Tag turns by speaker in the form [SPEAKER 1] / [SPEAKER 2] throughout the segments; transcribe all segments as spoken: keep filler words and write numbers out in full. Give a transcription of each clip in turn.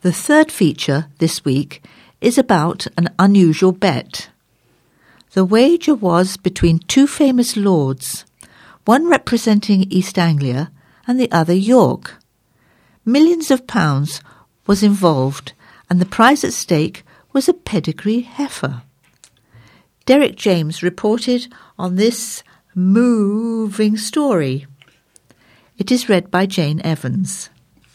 [SPEAKER 1] The third feature this week is about an unusual bet. The wager was between two famous lords, one representing East Anglia and the other York. Millions of pounds was involved, and the prize at stake was a pedigree heifer. Derek James reported on this moving story. It is read by Jane Evans.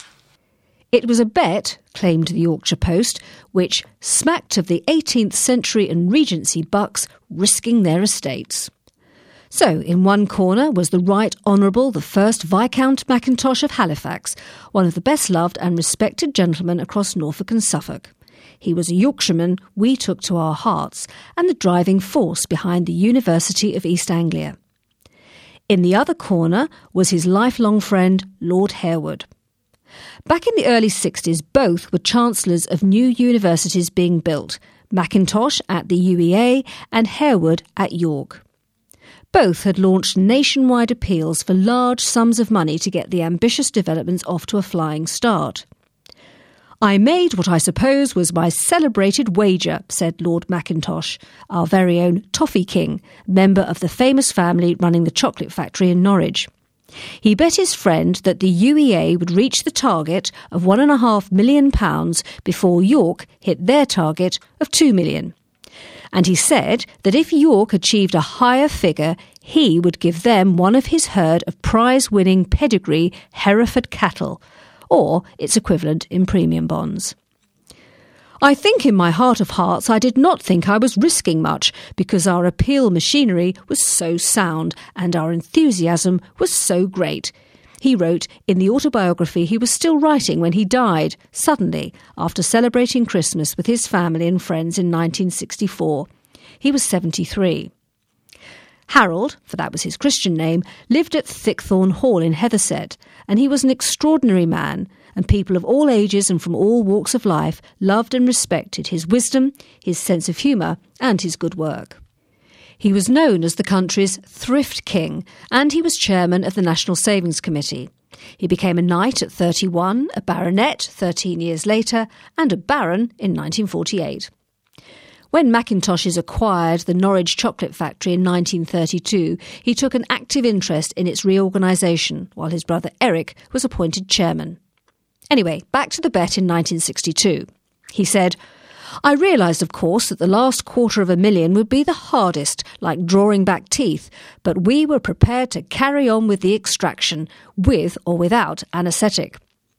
[SPEAKER 2] It was a bet, claimed the Yorkshire Post, which smacked of the eighteenth century and Regency bucks risking their estates. So, in one corner was the Right Honourable the First Viscount Mackintosh of Halifax, one of the best-loved and respected gentlemen across Norfolk and Suffolk. He was a Yorkshireman we took to our hearts and the driving force behind the University of East Anglia. In the other corner was his lifelong friend, Lord Harewood. Back in the early sixties, both were chancellors of new universities being built, Mackintosh at the U E A and Harewood at York. Both had launched nationwide appeals for large sums of money to get the ambitious developments off to a flying start. "I made what I suppose was my celebrated wager," said Lord Mackintosh, our very own Toffee King, member of the famous family running the chocolate factory in Norwich. He bet his friend that the U E A would reach the target of one and a half million pounds before York hit their target of two million. And he said that if York achieved a higher figure, he would give them one of his herd of prize-winning pedigree Hereford cattle, or its equivalent in premium bonds. I think in my heart of hearts I did not think I was risking much because our appeal machinery was so sound and our enthusiasm was so great, he wrote in the autobiography he was still writing when he died, suddenly, after celebrating Christmas with his family and friends in nineteen sixty-four. He was seventy-three. Harold, for that was his Christian name, lived at Thickthorne Hall in Hethersett, and he was an extraordinary man, and people of all ages and from all walks of life loved and respected his wisdom, his sense of humour, and his good work. He was known as the country's Thrift King, and he was chairman of the National Savings Committee. He became a knight at thirty-one, a baronet thirteen years later, and a baron in nineteen forty-eight. When Mackintoshes acquired the Norwich chocolate factory in nineteen thirty-two, he took an active interest in its reorganisation, while his brother Eric was appointed chairman. Anyway, back to the bet in nineteen sixty-two. He said, "I realised, of course, that the last quarter of a million would be the hardest, like drawing back teeth, but we were prepared to carry on with the extraction, with or without anaesthetic."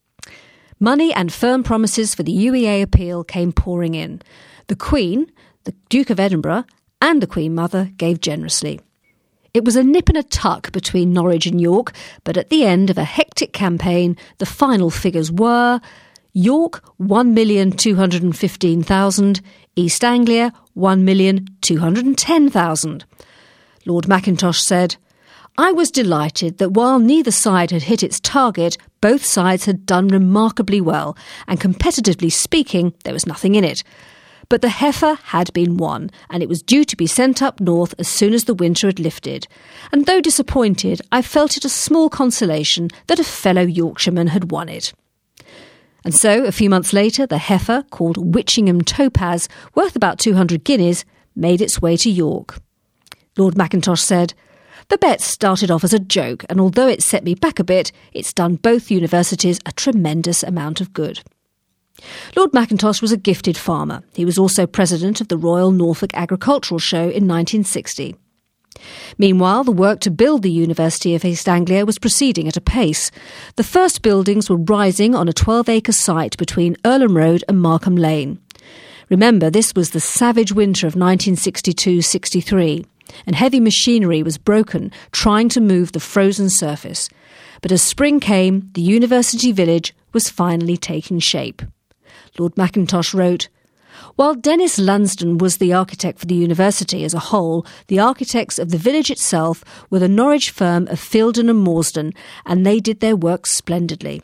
[SPEAKER 2] Money and firm promises for the U E A appeal came pouring in. The Queen, the Duke of Edinburgh, and the Queen Mother gave generously. It was a nip and a tuck between Norwich and York, but at the end of a hectic campaign, the final figures were York one million two hundred fifteen thousand, East Anglia one million two hundred ten thousand. Lord Mackintosh said, "I was delighted that while neither side had hit its target, both sides had done remarkably well, and competitively speaking, there was nothing in it. But the heifer had been won, and it was due to be sent up north as soon as the winter had lifted. And though disappointed, I felt it a small consolation that a fellow Yorkshireman had won it." And so, a few months later, the heifer, called Witchingham Topaz, worth about two hundred guineas, made its way to York. Lord Mackintosh said, "The bet started off as a joke, and although it set me back a bit, it's done both universities a tremendous amount of good." Lord Mackintosh was a gifted farmer. He was also president of the Royal Norfolk Agricultural Show in nineteen sixty. Meanwhile, the work to build the University of East Anglia was proceeding at a pace. The first buildings were rising on a twelve-acre site between Earlham Road and Markham Lane. Remember, this was the savage winter of nineteen sixty-two sixty-three, and heavy machinery was broken trying to move the frozen surface. But as spring came, the university village was finally taking shape. Lord Mackintosh wrote, "While Dennis Lansdowne was the architect for the university as a whole, the architects of the village itself were the Norwich firm of Fielden and Morsden, and they did their work splendidly."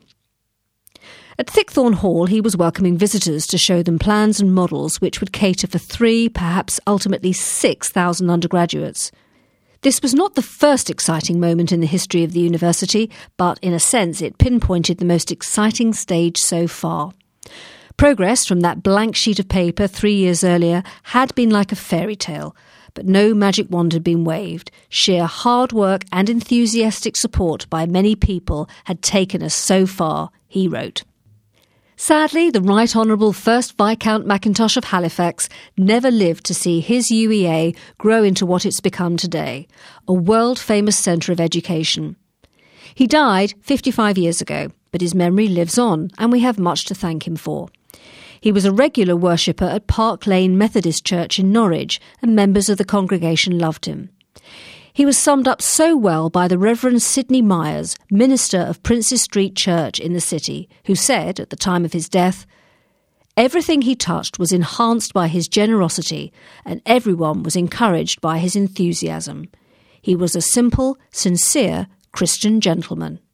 [SPEAKER 2] At Thickthorne Hall he was welcoming visitors to show them plans and models which would cater for three, perhaps ultimately six thousand undergraduates. This was not the first exciting moment in the history of the university, but in a sense it pinpointed the most exciting stage so far. Progress from that blank sheet of paper three years earlier had been like a fairy tale, but no magic wand had been waved. Sheer hard work and enthusiastic support by many people had taken us so far, he wrote. Sadly, the Right Honourable First Viscount Mackintosh of Halifax never lived to see his U E A grow into what it's become today, a world-famous centre of education. He died fifty-five years ago, but his memory lives on, and we have much to thank him for. He was a regular worshipper at Park Lane Methodist Church in Norwich, and members of the congregation loved him. He was summed up so well by the Reverend Sidney Myers, minister of Princes Street Church in the city, who said, at the time of his death, "Everything he touched was enhanced by his generosity, and everyone was encouraged by his enthusiasm. He was a simple, sincere Christian gentleman."